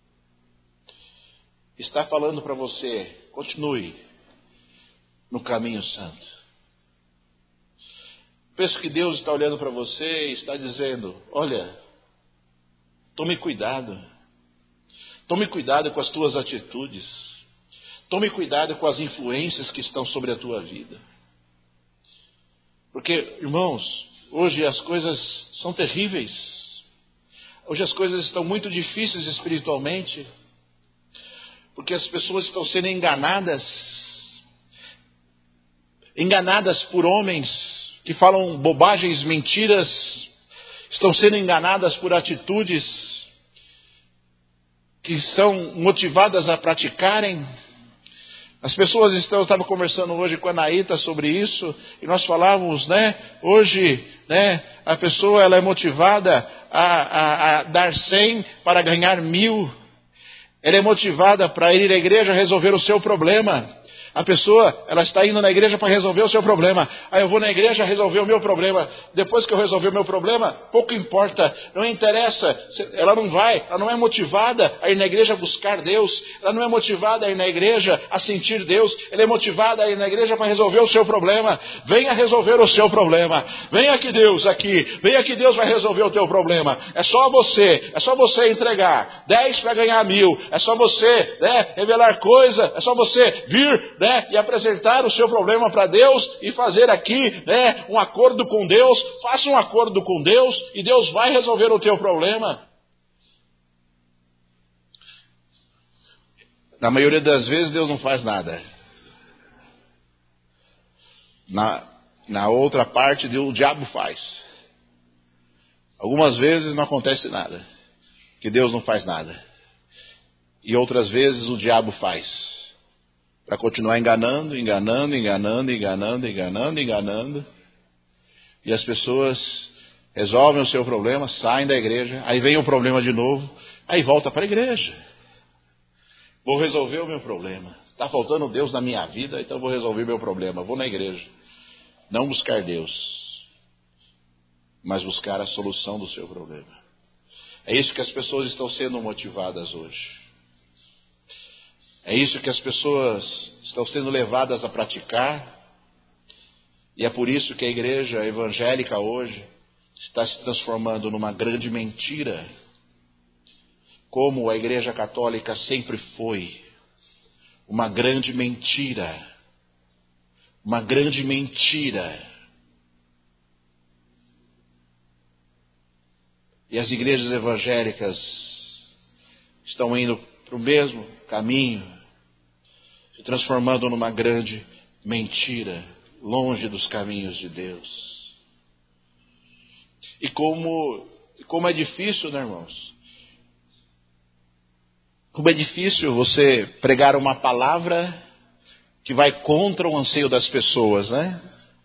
S1: Está falando para você: continue no caminho santo. Penso que Deus está olhando para você e está dizendo: olha, Tome cuidado. Tome cuidado com as tuas atitudes. Tome cuidado com as influências que estão sobre a tua vida. Porque, irmãos, hoje as coisas são terríveis. Hoje as coisas estão muito difíceis espiritualmente. Porque as pessoas estão sendo enganadas por homens que falam bobagens, mentiras, estão sendo enganadas por atitudes que são motivadas a praticarem. As pessoas eu estava conversando hoje com a Naíta sobre isso, e nós falávamos, hoje, a pessoa ela é motivada a dar 100 para ganhar 1000. Ela é motivada para ir à igreja resolver o seu problema. A pessoa, ela está indo na igreja para resolver o seu problema. Aí eu vou na igreja resolver o meu problema. Depois que eu resolver o meu problema, pouco importa, não interessa. Ela não é motivada a ir na igreja buscar Deus. Ela não é motivada a ir na igreja a sentir Deus. Ela é motivada a ir na igreja para resolver o seu problema. Venha resolver o seu problema. Venha que Deus vai resolver o teu problema. É só você entregar 10 para ganhar 1000. É só você, revelar coisa. É só você vir, e apresentar o seu problema para Deus e fazer aqui, um acordo com Deus. Faça um acordo com Deus e Deus vai resolver o teu problema. Na maioria das vezes Deus não faz nada. Na outra parte o diabo faz. Algumas vezes não acontece nada, que Deus não faz nada. E outras vezes o diabo faz. Para continuar enganando. E as pessoas resolvem o seu problema, saem da igreja, aí vem o problema de novo, aí volta para a igreja. Vou resolver o meu problema. Está faltando Deus na minha vida, então vou resolver o meu problema. Vou na igreja. Não buscar Deus, mas buscar a solução do seu problema. É isso que as pessoas estão sendo motivadas hoje. É isso que as pessoas estão sendo levadas a praticar. E é por isso que a igreja evangélica hoje está se transformando numa grande mentira, como a igreja católica sempre foi. Uma grande mentira. Uma grande mentira. E as igrejas evangélicas estão indo para o mesmo caminho, se transformando numa grande mentira, longe dos caminhos de Deus. E como é difícil, irmãos? Como é difícil você pregar uma palavra que vai contra o anseio das pessoas, A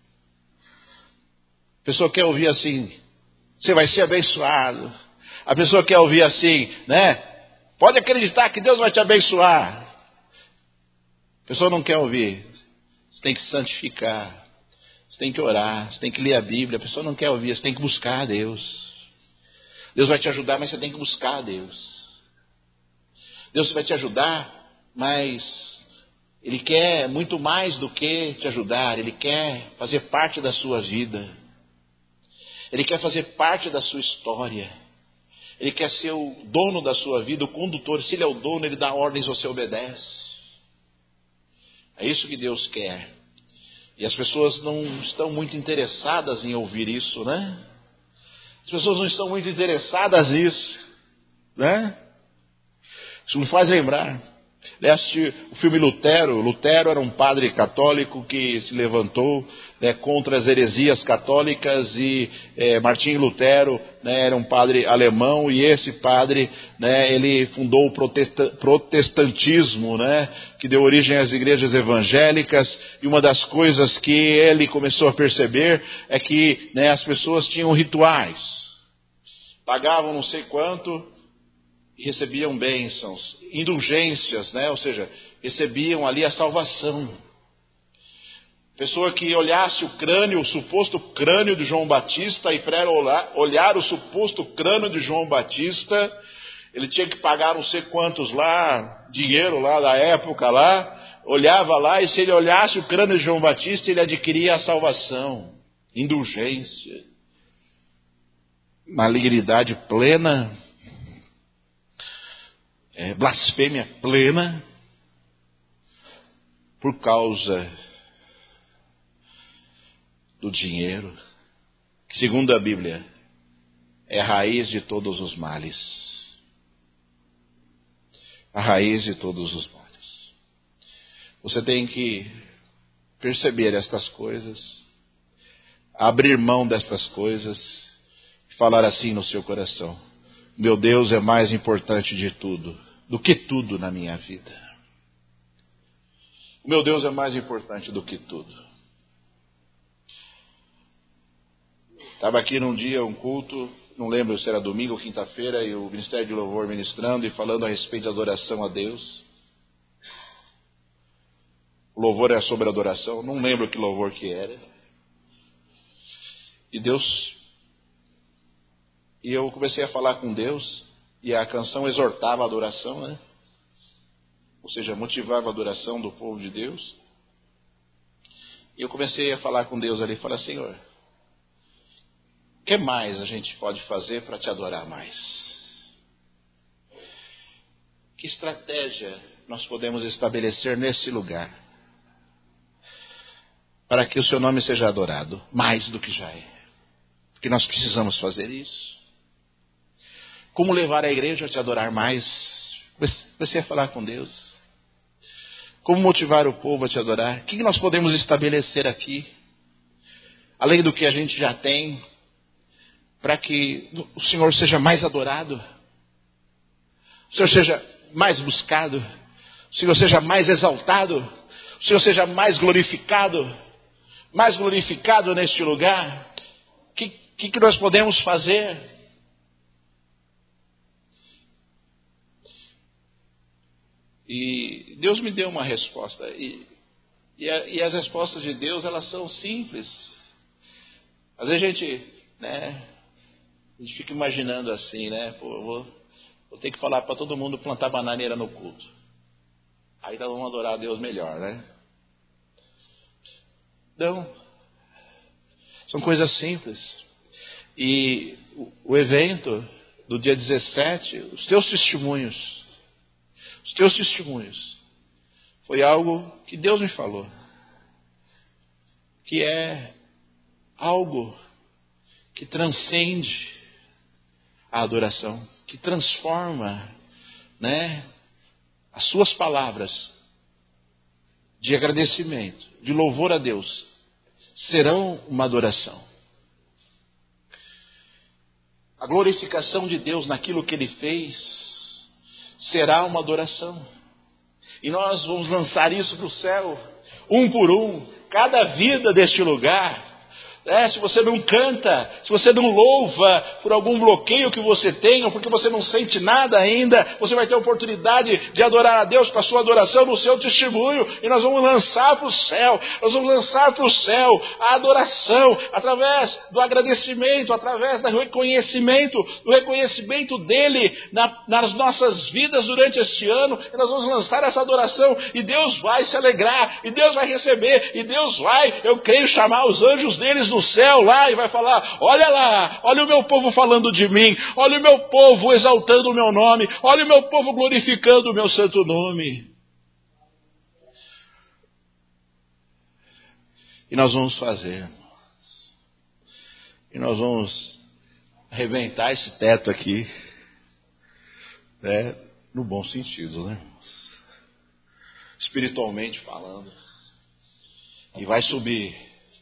S1: pessoa quer ouvir assim, você vai ser abençoado. A pessoa quer ouvir assim, pode acreditar que Deus vai te abençoar. A pessoa não quer ouvir. Você tem que se santificar. Você tem que orar. Você tem que ler a Bíblia. A pessoa não quer ouvir. Você tem que buscar a Deus. Deus vai te ajudar, mas você tem que buscar a Deus. Deus vai te ajudar, mas Ele quer muito mais do que te ajudar. Ele quer fazer parte da sua vida. Ele quer fazer parte da sua história. Ele quer ser o dono da sua vida, o condutor. Se Ele é o dono, Ele dá ordens, você obedece. É isso que Deus quer. E as pessoas não estão muito interessadas em ouvir isso, As pessoas não estão muito interessadas nisso, Isso me faz lembrar. Assistir o filme Lutero. Lutero era um padre católico que se levantou contra as heresias católicas, e Martim Lutero era um padre alemão, e esse padre ele fundou o protestantismo, que deu origem às igrejas evangélicas. E uma das coisas que ele começou a perceber é que as pessoas tinham rituais, pagavam não sei quanto e recebiam bênçãos, indulgências, ou seja, recebiam ali a salvação. Pessoa que olhasse o suposto crânio de João Batista, e para olhar o suposto crânio de João Batista, ele tinha que pagar não sei quantos dinheiro da época olhava lá, e se ele olhasse o crânio de João Batista, ele adquiria a salvação, indulgência, malignidade plena. blasfêmia plena, por causa do dinheiro, que segundo a Bíblia é a raiz de todos os males. A raiz de todos os males. Você tem que perceber estas coisas, abrir mão destas coisas, e falar assim no seu coração: meu Deus é mais importante de tudo, do que tudo na minha vida. O meu Deus é mais importante do que tudo. Estava aqui num dia, um culto, não lembro se era domingo ou quinta-feira, e o Ministério de Louvor ministrando e falando a respeito da adoração a Deus. O louvor era sobre adoração, não lembro que louvor que era. E eu comecei a falar com Deus, e a canção exortava a adoração, né? Ou seja, motivava a adoração do povo de Deus. E eu comecei a falar com Deus ali, falar: Senhor, o que mais a gente pode fazer para te adorar mais? Que estratégia nós podemos estabelecer nesse lugar para que o seu nome seja adorado mais do que já é? Porque nós precisamos fazer isso. Como levar a igreja a te adorar mais? Comecei a falar com Deus. Como motivar o povo a te adorar? O que nós podemos estabelecer aqui, além do que a gente já tem, para que o Senhor seja mais adorado, o Senhor seja mais buscado, o Senhor seja mais exaltado, o Senhor seja mais glorificado neste lugar? O que nós podemos fazer? E Deus me deu uma resposta. E as respostas de Deus, elas são simples. Às vezes a gente fica imaginando assim, né? Pô, vou ter que falar para todo mundo plantar bananeira no culto. Aí nós vamos adorar a Deus melhor, né? Não. São coisas simples. E o evento do dia 17, os teus testemunhos, foi algo que Deus me falou, que é algo que transcende a adoração, que transforma, né, as suas palavras de agradecimento, de louvor a Deus, serão uma adoração. A glorificação de Deus naquilo que Ele fez será uma adoração. E nós vamos lançar isso para o céu, um por um, cada vida deste lugar. Se você não canta, se você não louva por algum bloqueio que você tenha, ou porque você não sente nada ainda, você vai ter a oportunidade de adorar a Deus com a sua adoração no seu testemunho. E nós vamos lançar para o céu, a adoração, através do agradecimento, através do reconhecimento dEle nas nossas vidas durante este ano. E nós vamos lançar essa adoração, e Deus vai se alegrar, e Deus vai receber, e Deus vai, eu creio, chamar os anjos deles no céu lá e vai falar: olha lá, olha o meu povo falando de mim, olha o meu povo exaltando o meu nome, olha o meu povo glorificando o meu santo nome. E nós vamos fazer, e nós vamos arrebentar esse teto aqui, né, no bom sentido, né, irmãos? Espiritualmente falando. E vai subir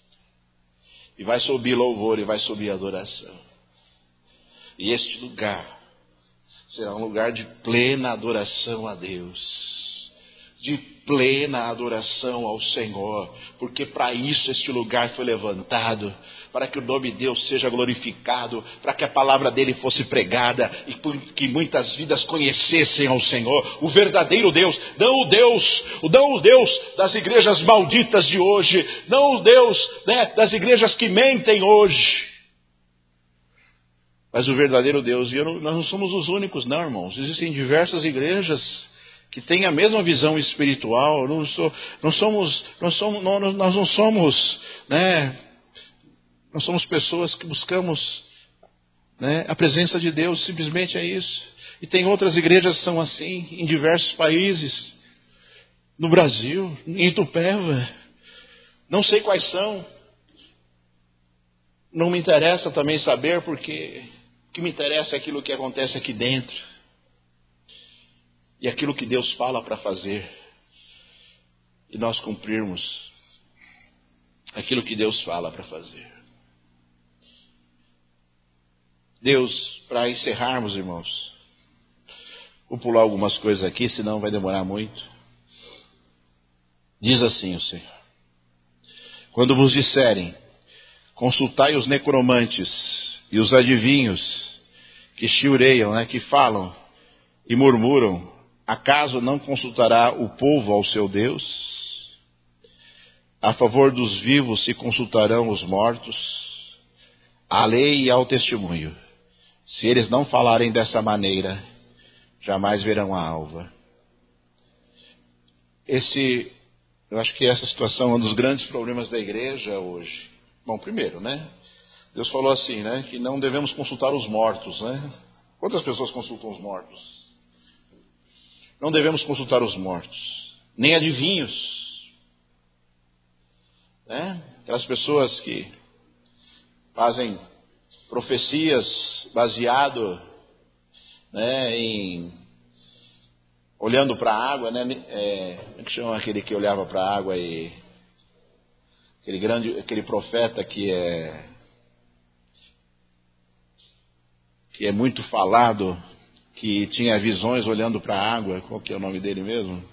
S1: louvor, e vai subir adoração. E este lugar será um lugar de plena adoração a Deus, de plena adoração ao Senhor, porque para isso este lugar foi levantado, para que o nome de Deus seja glorificado, para que a palavra dele fosse pregada, e que muitas vidas conhecessem ao Senhor, o verdadeiro Deus, não o Deus das igrejas malditas de hoje, não o Deus, né, das igrejas que mentem hoje, mas o verdadeiro Deus. E nós não somos os únicos, não, irmãos. Existem diversas igrejas que têm a mesma visão espiritual. Nós somos pessoas que buscamos, né, a presença de Deus, simplesmente é isso. E tem outras igrejas que são assim, em diversos países. No Brasil, em Itupeva. Não sei quais são. Não me interessa também saber, porque o que me interessa é aquilo que acontece aqui dentro. E aquilo que Deus fala para fazer. E nós cumprirmos aquilo que Deus fala para fazer. Deus, para encerrarmos, irmãos, vou pular algumas coisas aqui, senão vai demorar muito. Diz assim o Senhor: quando vos disserem, consultai os necromantes e os adivinhos que chiureiam, que falam e murmuram, acaso não consultará o povo ao seu Deus? A favor dos vivos se consultarão os mortos, à lei e ao testemunho. Se eles não falarem dessa maneira, jamais verão a alva. Eu acho que essa situação é um dos grandes problemas da igreja hoje. Bom, primeiro, Deus falou assim, que não devemos consultar os mortos, Quantas pessoas consultam os mortos? Não devemos consultar os mortos, nem adivinhos, Aquelas pessoas que fazem profecias baseado, em olhando para a água, como é que chama aquele que olhava para a água e aquele profeta que é muito falado, que tinha visões olhando para a água. Qual que é o nome dele mesmo?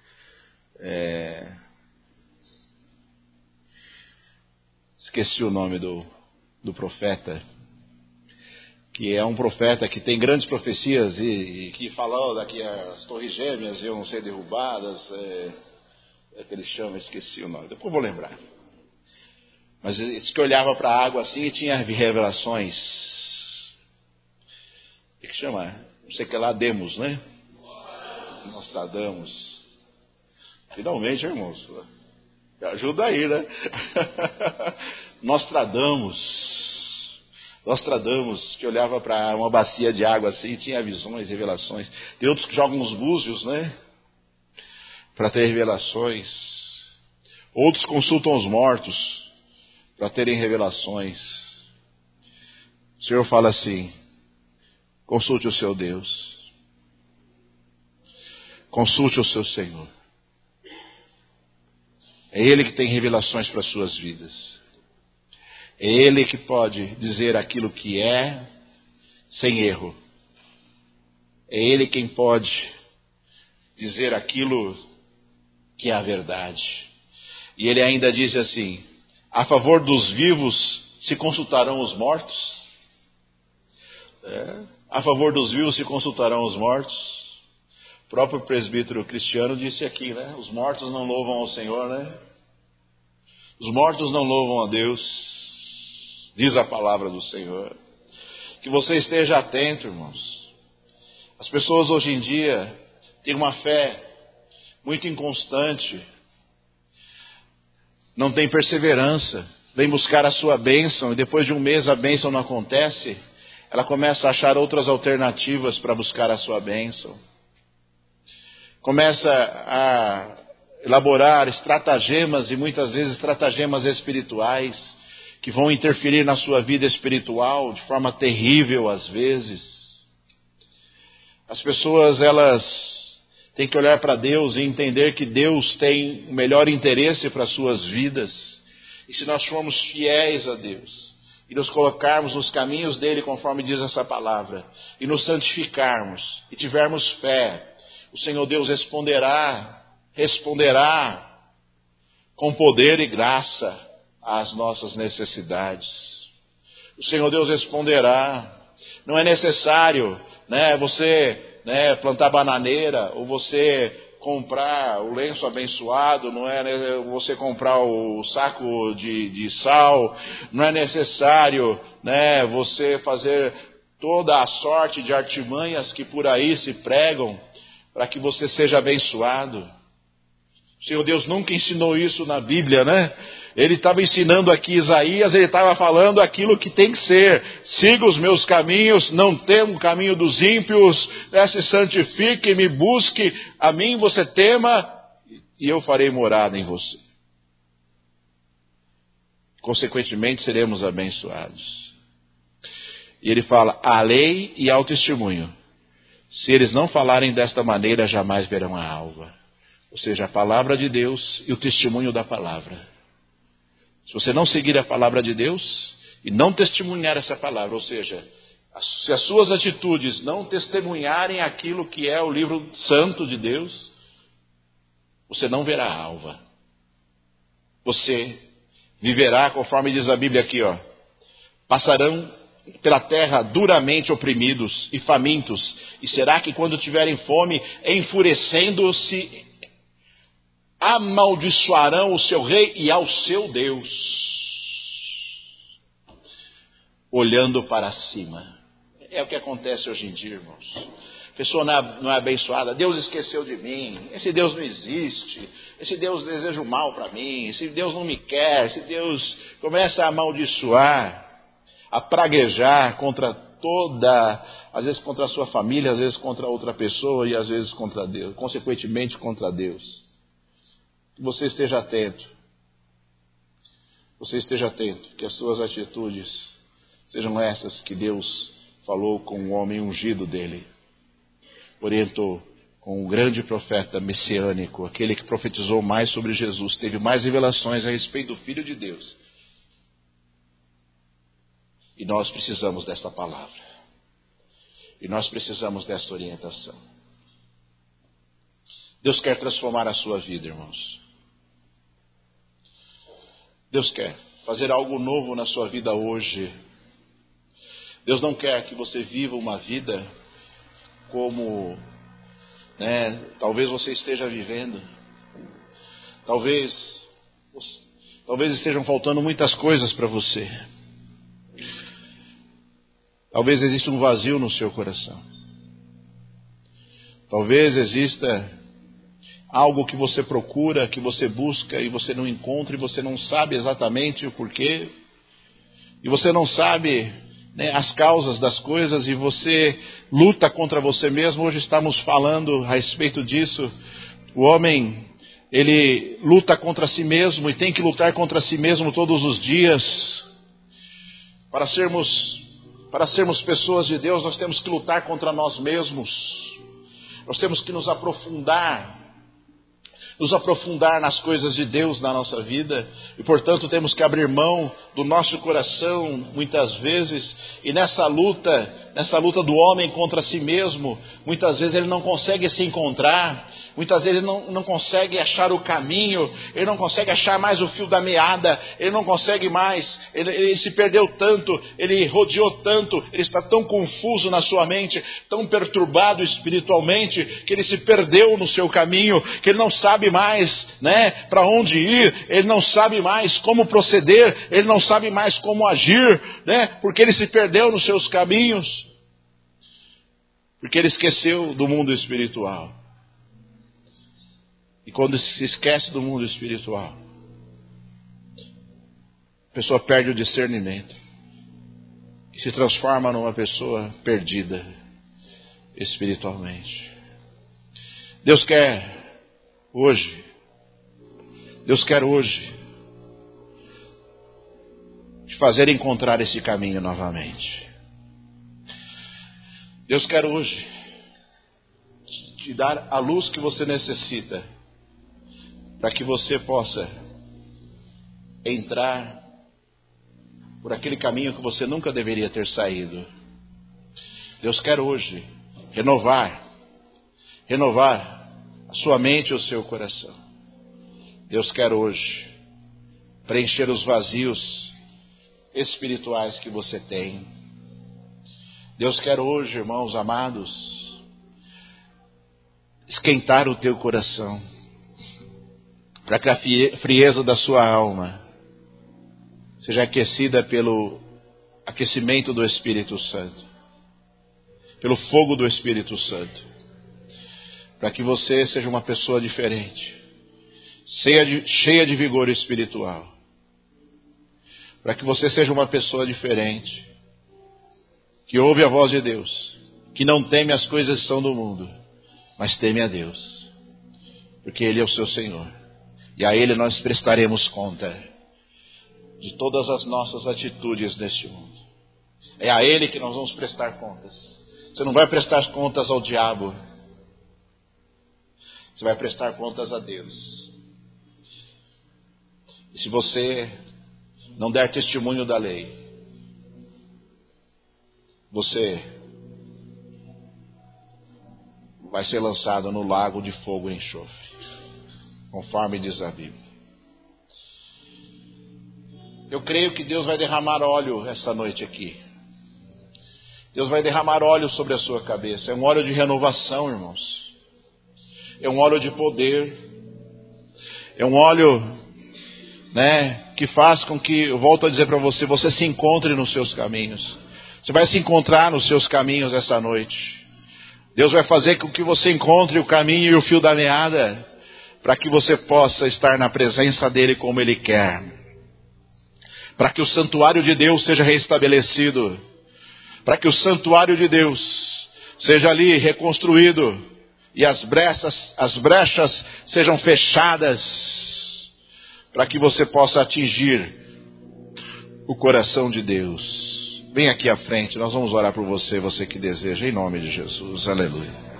S1: Esqueci o nome do profeta, que é um profeta que tem grandes profecias e que falou daqui as torres gêmeas iam ser derrubadas, que ele chama, esqueci o nome, depois eu vou lembrar. Mas esse que olhava para a água assim e tinha revelações. O que chama? Não sei o que lá, Demos, Nostradamus. Finalmente, irmãos. Me ajuda aí, Nostradamus, que olhava para uma bacia de água assim e tinha visões, revelações. Tem outros que jogam os búzios, para ter revelações. Outros consultam os mortos para terem revelações. O Senhor fala assim: consulte o seu Deus. Consulte o seu Senhor. É Ele que tem revelações para as suas vidas. É Ele que pode dizer aquilo que é sem erro. É Ele quem pode dizer aquilo que é a verdade. E Ele ainda diz assim: a favor dos vivos se consultarão os mortos. A favor dos vivos se consultarão os mortos. O próprio presbítero Cristiano disse aqui, os mortos não louvam ao Senhor, Os mortos não louvam a Deus, diz a palavra do Senhor. Que você esteja atento, irmãos. As pessoas hoje em dia têm uma fé muito inconstante, não tem perseverança, vem buscar a sua bênção e depois de um mês a bênção não acontece, ela começa a achar outras alternativas para buscar a sua bênção. Começa a elaborar estratagemas, e muitas vezes estratagemas espirituais, que vão interferir na sua vida espiritual de forma terrível às vezes. As pessoas, elas têm que olhar para Deus e entender que Deus tem o melhor interesse para as suas vidas. E se nós formos fiéis a Deus e nos colocarmos nos caminhos dele, conforme diz essa palavra, e nos santificarmos e tivermos fé, o Senhor Deus responderá com poder e graça às nossas necessidades. O Senhor Deus responderá. Não é necessário, você plantar bananeira, ou você comprar o lenço abençoado, não é você comprar o saco de sal, não é necessário, você fazer toda a sorte de artimanhas que por aí se pregam para que você seja abençoado. O Senhor Deus nunca ensinou isso na Bíblia, né? Ele estava ensinando aqui Isaías, ele estava falando aquilo que tem que ser. Siga os meus caminhos, não tema o caminho dos ímpios, se santifique, me busque, a mim você tema, e eu farei morada em você. Consequentemente, seremos abençoados. E ele fala, à lei e ao testemunho. Se eles não falarem desta maneira, jamais verão a alva. Ou seja, a palavra de Deus e o testemunho da palavra. Se você não seguir a palavra de Deus e não testemunhar essa palavra, ou seja, se as suas atitudes não testemunharem aquilo que é o livro santo de Deus, você não verá a alva. Você viverá, conforme diz a Bíblia aqui, passarão pela terra duramente oprimidos e famintos. E será que quando tiverem fome, enfurecendo-se, amaldiçoarão o seu rei e ao seu Deus, olhando para cima. É o que acontece hoje em dia, irmãos. A pessoa não é abençoada. Deus esqueceu de mim. Esse Deus não existe. Esse Deus deseja o mal para mim. Esse Deus não me quer. Esse Deus começa a amaldiçoar, a praguejar contra toda, às vezes contra a sua família, às vezes contra outra pessoa e às vezes contra Deus, consequentemente contra Deus. Que você esteja atento. Você esteja atento, que as suas atitudes sejam essas que Deus falou com o homem ungido dele. Orientou com o grande profeta messiânico, aquele que profetizou mais sobre Jesus, teve mais revelações a respeito do Filho de Deus. E nós precisamos desta palavra. E nós precisamos desta orientação. Deus quer transformar a sua vida, irmãos. Deus quer fazer algo novo na sua vida hoje. Deus não quer que você viva uma vida como, talvez você esteja vivendo. Talvez estejam faltando muitas coisas para você. Talvez exista um vazio no seu coração. Talvez exista algo que você procura, que você busca e você não encontra e você não sabe exatamente o porquê. E você não sabe as causas das coisas e você luta contra você mesmo. Hoje estamos falando a respeito disso. O homem, ele luta contra si mesmo e tem que lutar contra si mesmo todos os dias. Para sermos pessoas de Deus, nós temos que lutar contra nós mesmos. Nós temos que nos aprofundar nas coisas de Deus na nossa vida. E, portanto, temos que abrir mão do nosso coração, muitas vezes. E nessa luta do homem contra si mesmo, muitas vezes ele não consegue se encontrar. Muitas vezes ele não consegue achar o caminho. Ele não consegue achar mais o fio da meada. Ele não consegue mais. Ele se perdeu tanto. Ele rodeou tanto. Ele está tão confuso na sua mente, tão perturbado espiritualmente, que ele se perdeu no seu caminho, que ele não sabe mais, para onde ir. Ele não sabe mais como proceder. Ele não sabe mais como agir, porque ele se perdeu nos seus caminhos. Porque ele esqueceu do mundo espiritual. E quando se esquece do mundo espiritual, a pessoa perde o discernimento e se transforma numa pessoa perdida espiritualmente. Deus quer hoje te fazer encontrar esse caminho novamente. Deus quer hoje te dar a luz que você necessita para que você possa entrar por aquele caminho que você nunca deveria ter saído. Deus quer hoje renovar a sua mente e o seu coração. Deus quer hoje preencher os vazios espirituais que você tem. Deus quer hoje, irmãos amados, esquentar o teu coração, para que a frieza da sua alma seja aquecida pelo aquecimento do Espírito Santo, pelo fogo do Espírito Santo, para que você seja uma pessoa diferente, cheia de vigor espiritual. Para que você seja uma pessoa diferente, que ouve a voz de Deus, que não teme as coisas que são do mundo, mas teme a Deus, porque Ele é o seu Senhor. E a Ele nós prestaremos conta de todas as nossas atitudes neste mundo. É a Ele que nós vamos prestar contas. Você não vai prestar contas ao diabo. Você vai prestar contas a Deus. E se você não der testemunho da lei, você vai ser lançado no lago de fogo e enxofre, conforme diz a Bíblia. Eu creio que Deus vai derramar óleo essa noite aqui. Deus vai derramar óleo sobre a sua cabeça. É um óleo de renovação, irmãos. É um óleo de poder. É um óleo, que faz com que, eu volto a dizer para você, você se encontre nos seus caminhos. Você vai se encontrar nos seus caminhos essa noite. Deus vai fazer com que você encontre o caminho e o fio da meada, para que você possa estar na presença dEle como Ele quer. Para que o santuário de Deus seja restabelecido. Para que o santuário de Deus seja ali reconstruído. E as brechas sejam fechadas. Para que você possa atingir o coração de Deus. Vem aqui à frente, nós vamos orar por você, você que deseja, em nome de Jesus. Aleluia.